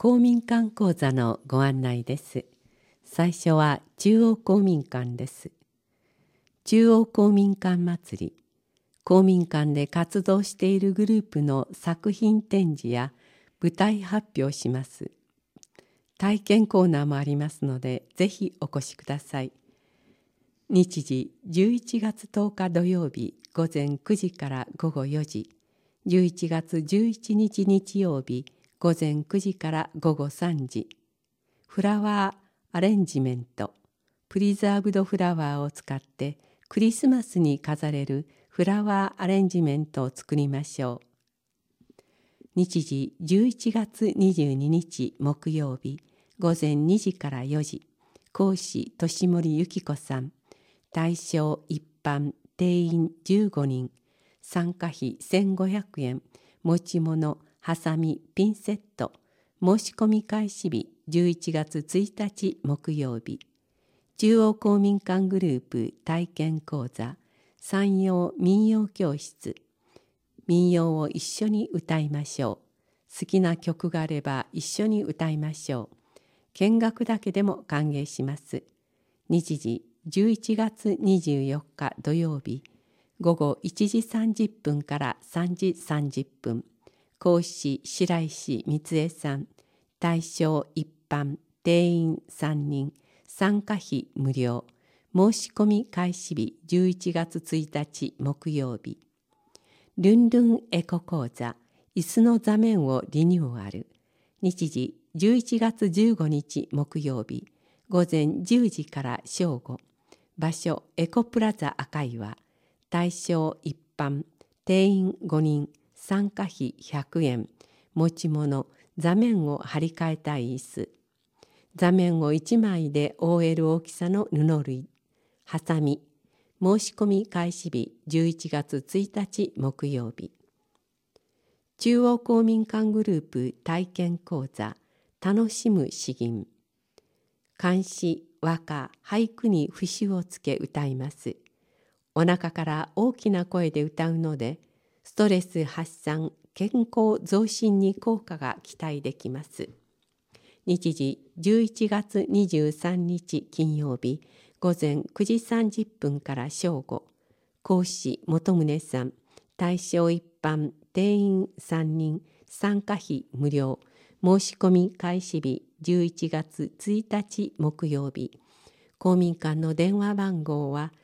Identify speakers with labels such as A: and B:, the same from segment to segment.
A: 公民館講座のご案内です。最初は中央公民館です。中央公民館祭り、公民館で活動しているグループの作品展示や舞台発表します。体験コーナーもありますので、ぜひお越しください。日時11月10日土曜日午前9時から午後4時、11月11日日曜日午前9時から午後3時、フラワーアレンジメント、プリザーブドフラワーを使ってクリスマスに飾れるフラワーアレンジメントを作りましょう。日時11月22日木曜日午前2時から4時、講師年森由紀子さん、対象一般定員15人、参加費1500円、持ち物、ハサミ、ピンセット、申し込み開始日11月1日木曜日、中央公民館グループ体験講座、山陽民謡教室、民謡を一緒に歌いましょう。好きな曲があれば一緒に歌いましょう。見学だけでも歓迎します。日時11月24日土曜日、午後1時30分から3時30分、講師白石光恵さん、対象一般定員3人、参加費無料、申し込み開始日11月1日木曜日、ルンルンエコ講座、椅子の座面をリニューアル、日時11月15日木曜日、午前10時から正午、場所エコプラザ赤岩、対象一般定員5人、参加費100円、持ち物、座面を張り替えたい椅子、座面を1枚で覆える大きさの布類、ハサミ、申し込み開始日11月1日木曜日、中央公民館グループ体験講座、楽しむ詩吟、漢詩、和歌、俳句に節をつけ歌います。お腹から大きな声で歌うので、ストレス発散、健康増進に効果が期待できます。日時11月23日金曜日、午前9時30分から正午、講師元宗さん、対象一般定員3人、参加費無料、申し込み開始日11月1日木曜日、公民館の電話番号は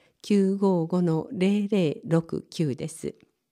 A: 955-0069 です。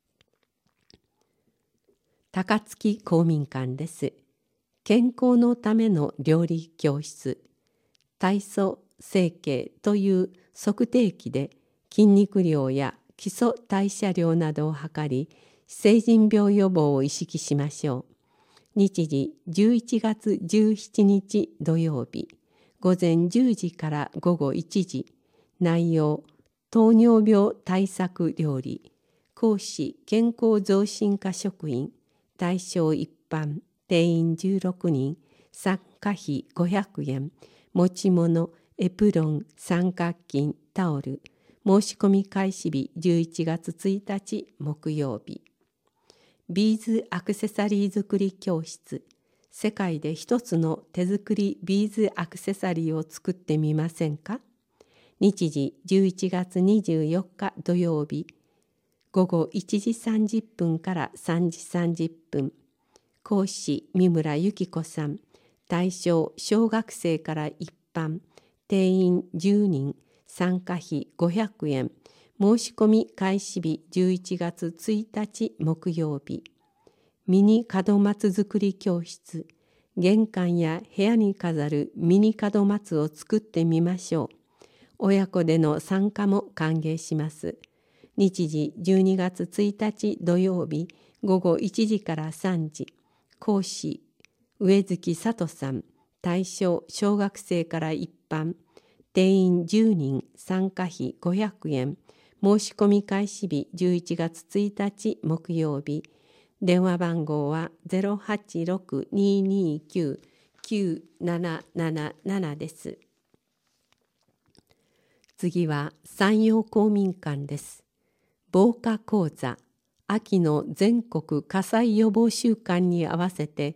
A: 高槻公民館です。健康のための料理教室、体組成形という測定器で筋肉量や基礎代謝量などを測り、成人病予防を意識しましょう。日時11月17日土曜日、午前10時から午後1時、内容、糖尿病対策料理、講師健康増進課職員、対象一般定員16人、参加費500円、持ち物、エプロン、三角巾、タオル、申し込み開始日11月1日木曜日、ビーズアクセサリー作り教室、世界で一つの手作りビーズアクセサリーを作ってみませんか？日時11月24日土曜日、午後1時30分から3時30分、講師三村由紀子さん、対象小学生から一般、定員10人、参加費500円、申し込み開始日11月1日木曜日、ミニ門松作り教室、玄関や部屋に飾るミニ門松を作ってみましょう。親子での参加も歓迎します。日時12月1日土曜日午後1時から3時、講師上月里さん、対象小学生から一般、定員10人、参加費500円、申し込み開始日11月1日木曜日、電話番号は 086-229-9777 です。次は山陽公民館です。防火講座、秋の全国火災予防週間に合わせて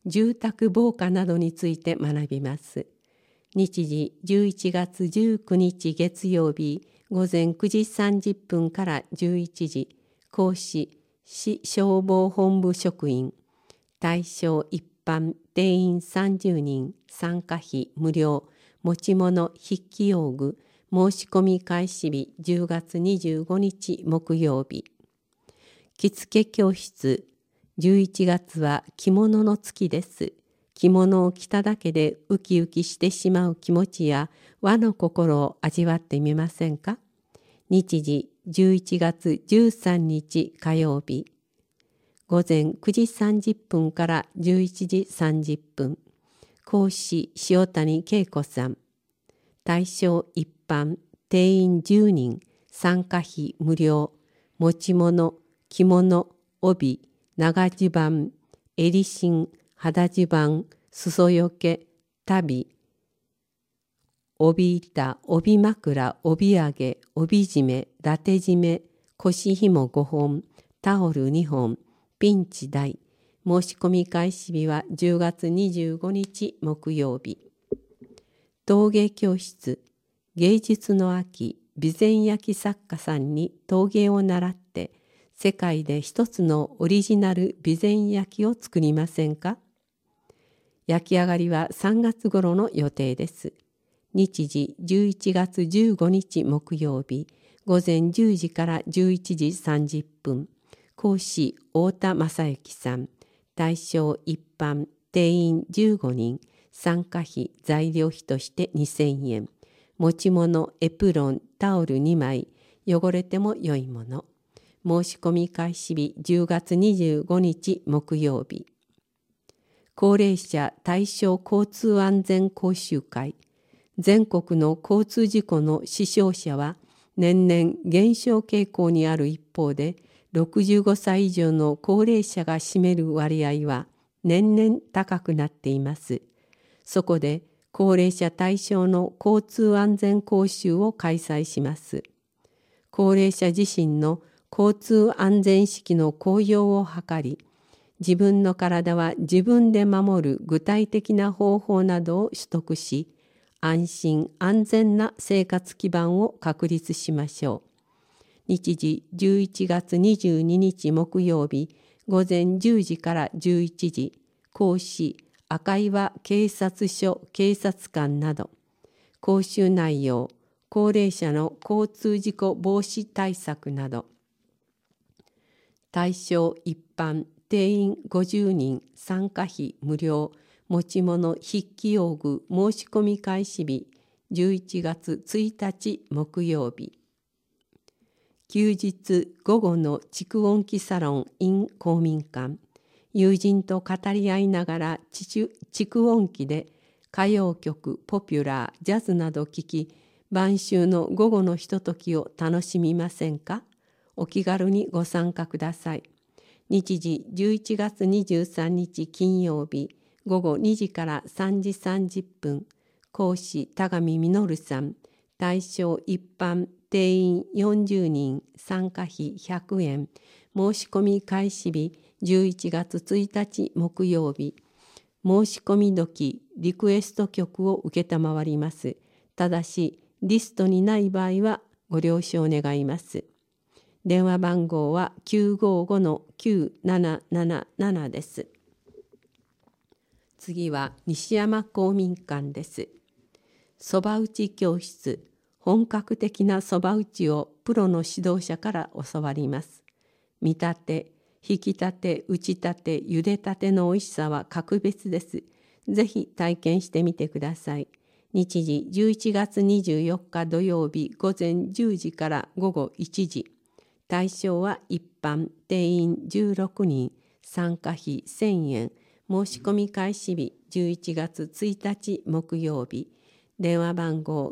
A: 住宅防火などについて学びます。日時11月19日月曜日午前9時30分から11時、講師、市消防本部職員、対象一般、定員30人、参加費無料、持ち物筆記用具、申し込み開始日10月25日木曜日。着付け教室、11月は着物の月です。着物を着ただけでウキウキしてしまう気持ちや和の心を味わってみませんか。日時11月13日火曜日。午前9時30分から11時30分。講師塩谷恵子さん。対象一般、定員10人、参加費無料、持ち物、着物、帯、長襦袢、襟芯、肌襦袢、裾よけ、足袋、帯板、帯枕、帯揚げ、帯締め、伊達締め、腰紐5本、タオル2本、ピンチ台。申し込み開始日は10月25日木曜日。陶芸教室、芸術の秋、備前焼作家さんに陶芸を習って、世界で一つのオリジナル備前焼を作りませんか。焼き上がりは3月頃の予定です。日時11月15日木曜日、午前10時から11時30分。講師太田正幸さん。対象一般、定員15人。参加費、材料費として2000円。持ち物、エプロン、タオル2枚。汚れても良いもの。申し込み開始日10月25日木曜日。高齢者対象交通安全講習会。全国の交通事故の死傷者は年々減少傾向にある一方で、65歳以上の高齢者が占める割合は年々高くなっています。そこで高齢者対象の交通安全講習を開催します。高齢者自身の交通安全意識の向上を図り、自分の体は自分で守る具体的な方法などを取得し、安心安全な生活基盤を確立しましょう。日時11月22日木曜日午前10時から11時、講師赤岩警察署警察官など。講習内容、高齢者の交通事故防止対策など。対象一般、定員50人、参加費無料、持ち物筆記用具申し込み開始日11月1日木曜日。休日午後の蓄音機サロン in 公民館。友人と語り合いながら蓄音機で歌謡曲、ポピュラー、ジャズなど聴き、晩秋の午後のひとときを楽しみませんか。お気軽にご参加ください。日時11月23日金曜日午後2時から3時30分。講師田上実さん。対象一般、定員40人、参加費100円。申し込み開始日11月1日木曜日。申し込み時、リクエスト曲を承ります。ただし、リストにない場合はご了承願います。電話番号は 955-9777 です。次は西山公民館です。そば打ち教室。本格的なそば打ちをプロの指導者から教わります。見立て、引き立て、打ち立て、茹でたてのおいしさは格別です。ぜひ体験してみてください。日時11月24日土曜日午前10時から午後1時。対象は一般、定員16人、参加費1000円。申し込み開始日11月1日木曜日。電話番号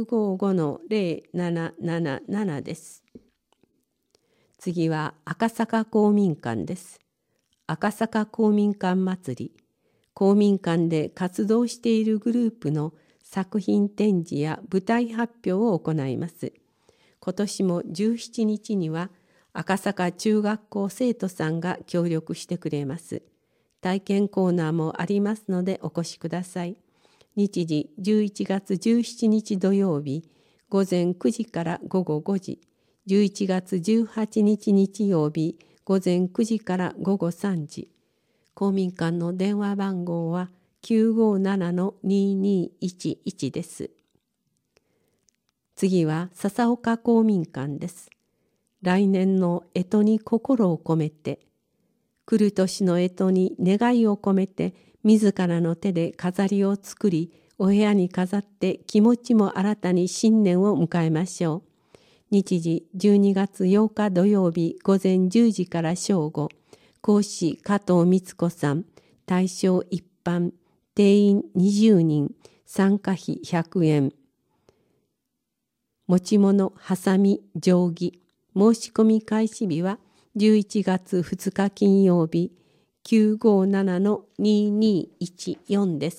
A: 955-0777 です。次は赤坂公民館です。赤坂公民館祭り。公民館で活動しているグループの作品展示や舞台発表を行います。今年も17日には赤坂中学校生徒さんが協力してくれます。 体験コーナーもありますのでお越しください。日時11月17日土曜日午前9時から午後5時、11月18日日曜日午前9時から午後3時。公民館の電話番号は 957-2211 です。次は笹岡公民館です。来年の干支に心を込めて、来る年の干支に願いを込めて、自らの手で飾りを作り、お部屋に飾って気持ちも新たに新年を迎えましょう。日時12月8日土曜日午前10時から正午。講師加藤光子さん。対象一般。定員20人。参加費100円。持ち物、はさみ、定規。申し込み開始日は11月2日金曜日 957-2214 です。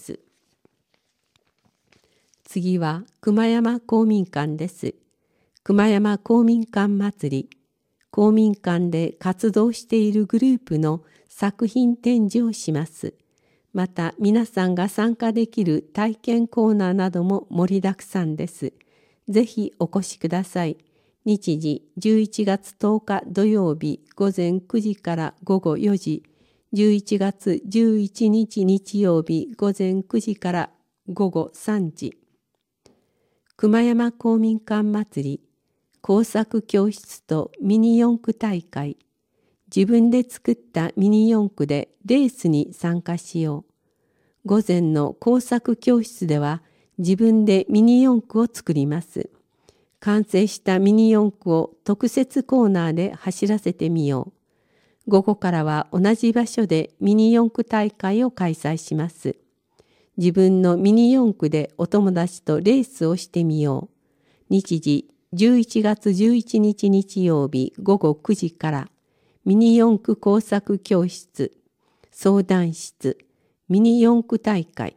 A: 次は熊山公民館です。熊山公民館祭り。公民館で活動しているグループの作品展示をします。また皆さんが参加できる体験コーナーなども盛りだくさんです。ぜひお越しください。日時11月10日土曜日午前9時から午後4時、11月11日日曜日午前9時から午後3時。熊山公民館祭り、工作教室とミニ四駆大会。自分で作ったミニ四駆でレースに参加しよう。午前の工作教室では自分でミニ四駆を作ります。完成したミニ四駆を特設コーナーで走らせてみよう。午後からは同じ場所でミニ四駆大会を開催します。自分のミニ四駆でお友達とレースをしてみよう。日時11月11日日曜日午後9時からミニ四駆工作教室、相談室、ミニ四駆大会。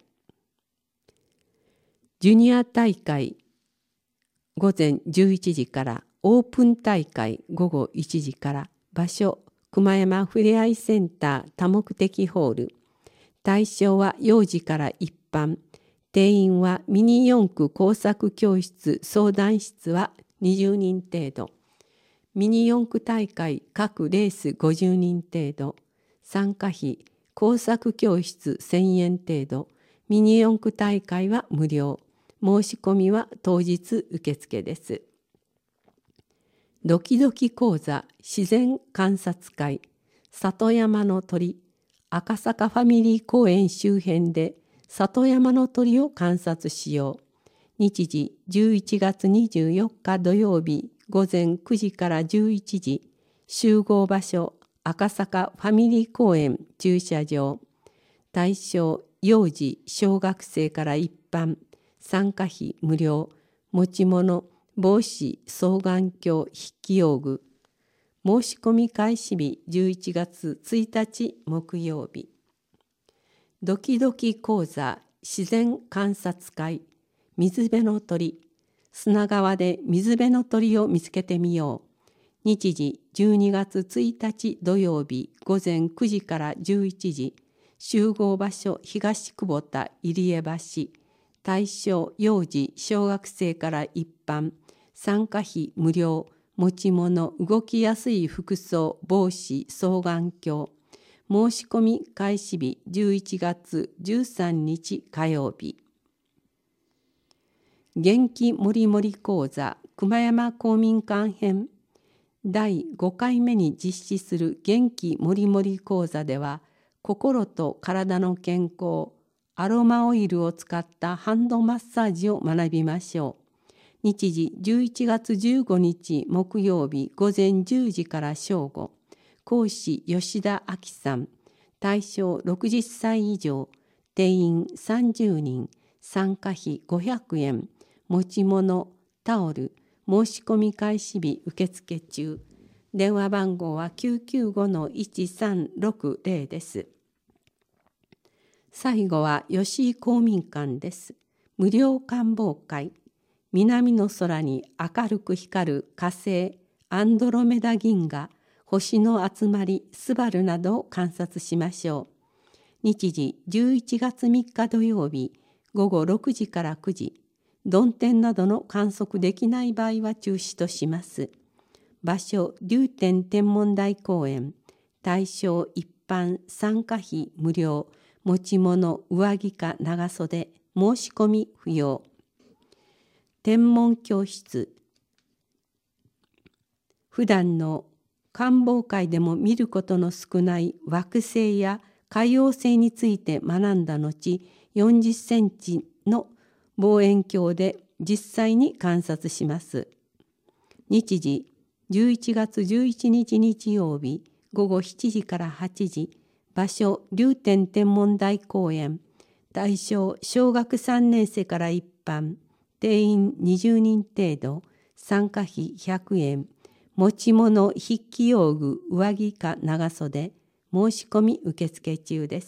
A: ジュニア大会午前11時からオープン大会午後1時から。場所熊山ふれあいセンター多目的ホール。対象は幼児から一般。定員はミニ四駆工作教室相談室は20人程度。ミニ四駆大会各レース50人程度。参加費工作教室1000円程度。ミニ四駆大会は無料。申し込みは当日受付です。ドキドキ講座自然観察会里山の鳥赤坂ファミリー公園周辺で里山の鳥を観察しよう。日時11月24日土曜日午前9時から11時。集合場所赤坂ファミリー公園駐車場。対象幼児小学生から一般。参加費無料。持ち物帽子双眼鏡筆記用具。申し込み開始日11月1日木曜日。ドキドキ講座自然観察会水辺の鳥。砂川で水辺の鳥を見つけてみよう。日時12月1日土曜日午前9時から11時。集合場所東久保田入江橋。対象幼児小学生から一般。参加費無料。持ち物動きやすい服装帽子双眼鏡。申し込み開始日11月13日火曜日。元気もりもり講座熊山公民館編。第5回目に実施する元気もりもり講座では、心と体の健康、アロマオイルを使ったハンドマッサージを学びましょう。日時11月15日木曜日午前10時から正午。講師吉田明さん。対象60歳以上。定員30人。参加費500円。持ち物タオル。申し込み開始日受付中。電話番号は 995-1360 です。最後は吉井公民館です。無料観望会。南の空に明るく光る火星、アンドロメダ銀河、星の集まり、スバルなどを観察しましょう。 日時11月3日土曜日午後6時から9時、曇天などの観測できない場合は中止とします。場所、龍天天文台公園。対象一般、参加費無料、持ち物、上着か長袖、申し込み不要。天文教室。普段の観望会でも見ることの少ない惑星や海王星について学んだ後、40センチの望遠鏡で実際に観察します。日時、11月11日日曜日、午後7時から8時、場所、龍天天文台公園。対象、小学3年生から一般、定員20人程度、参加費100円。持ち物、筆記用具、上着か長袖、申し込み受付中です。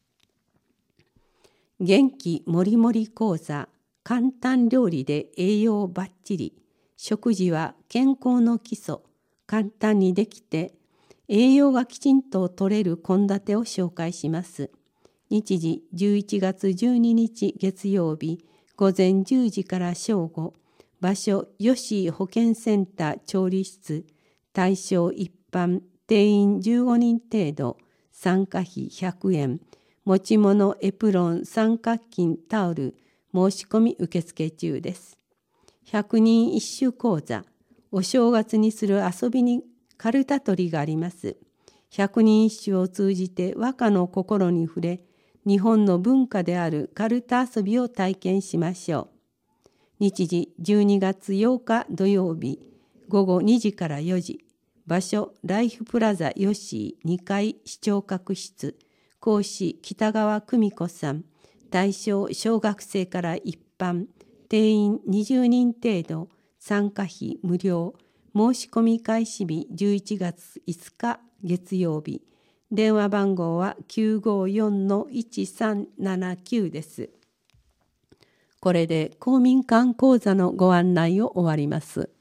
A: 元気もりもり講座、簡単料理で栄養バッチリ。食事は健康の基礎、簡単にできて、栄養がきちんと取れる献立を紹介します。日時11月12日月曜日、午前10時から正午。場所、吉井保健センター調理室。対象一般、定員15人程度。参加費100円。持ち物、エプロン、三角巾、タオル。申し込み受付中です。100人一首講座。お正月にする遊びにカルタ取りがあります。100人一首を通じて和歌の心に触れ、日本の文化であるカルタ遊びを体験しましょう。日時12月8日土曜日午後2時から4時。場所、ライフプラザ吉井2階視聴覚室。講師、北川久美子さん。対象、小学生から一般。定員20人程度。参加費無料。申し込み開始日11月5日月曜日。電話番号は 954-1379 です。これで公民館講座のご案内を終わります。